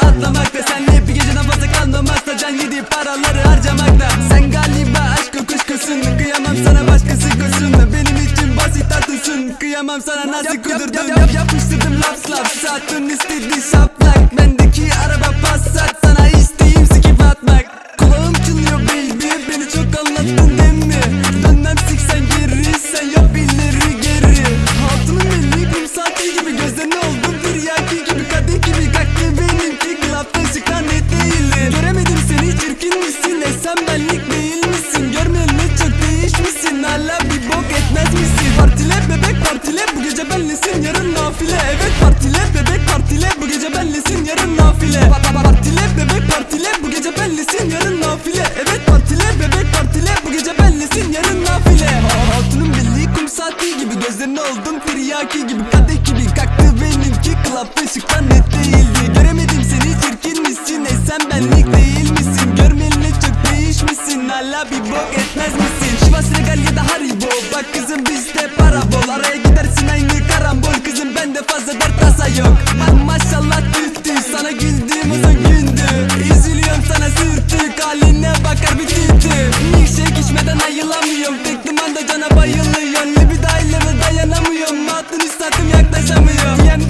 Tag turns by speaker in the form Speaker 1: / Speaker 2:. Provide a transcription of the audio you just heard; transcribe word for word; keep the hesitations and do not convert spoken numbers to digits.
Speaker 1: atlamakta. Senle bir geceden fazla kalmamakta, can yediği paraları harcamakta. Sen galiba aşkı kuşkusun, kıyamam sana başkası kosun. Benim için basit tatlısın, kıyamam sana nasıl kudurdun. Yap, yap, yapıştırdım laps laps, sattın istediği şaplak. Bendeki araba Passat, sana isteğim sikip atmak. Kulağım çınlıyor baby, beni çok anlattın değil mi? Dönmem siksen geri, sen yap ileri geri. Altının belli kum saati gibi, gözlerine oldum tiryaki gibi. Kadeh gibi kalktı benimki, klapta ışıklar net değildi. Göremedim seni, çirkin misin? E sen benlik değil misin? Görmeyen ne çok değişmişsin, hala bir bok etmez misin? Partile bebek partile, bu gece benlesin yarın nafile. Evet partile bebek partile, bu gece benlesin yarın nafile. Pa pa partile bebek partile, bu gece benlesin yarın nafile. Evet partile bebek partile, bu gece benlesin yarın nafile. Hatunun belli kum saati gibi, gözlerine oldum tiryaki gibi. Kadeh gibi kalktı benimki, klapta ışıklar net değildi. Göremedim seni, çirkin misin? E sen benlik değil misin? Görmeyeli ne çok değişmişsin, hala bir bok etmez misin? Şivas Regal ya da Haribo, bak kızım bizde para bol. Araya gidersin aynı karambol, kızım bende fazla dert tasa yok. Maşallah tühtü, sana güldüğüm uzun gündü. Üzülüyorum sana sürtük, haline bakar bir tühtü. Milkshake içmeden ayılamıyorum, tek dumanda cana bayılıyorum. Libido ile dayanamıyorum, hatun üstadım yaklaşamıyor. Diyen